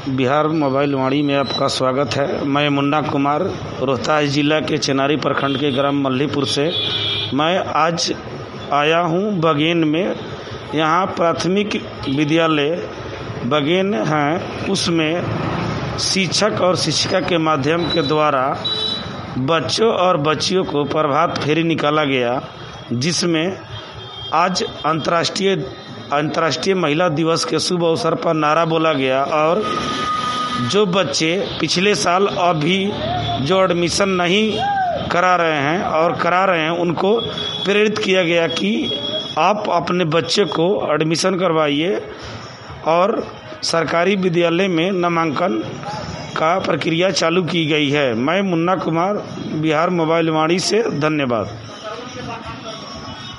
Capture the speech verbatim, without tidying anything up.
Bihar mobile वाणी में आपका स्वागत है। मैं मुन्ना कुमार रोहतास जिला के चेनारी प्रखंड के ग्राम मल्लीपुर से मैं आज आया हूं बगेन में। यहां प्राथमिक विद्यालय बगेन है, उसमें शिक्षक और शिक्षिका के माध्यम के द्वारा बच्चों और बच्चियों को प्रभात फेरी निकाला गया, जिसमें आज अंतर्राष्ट्रीय अंतर्राष्ट्रीय महिला दिवस के शुभ अवसर पर नारा बोला गया और जो बच्चे पिछले साल अभी जो एडमिशन नहीं करा रहे हैं और करा रहे हैं उनको प्रेरित किया गया कि आप अपने बच्चे को एडमिशन करवाइए और सरकारी विद्यालय में नामांकन का प्रक्रिया चालू की गई है। मैं मुन्ना कुमार बिहार मोबाइल वाणी से, धन्यवाद।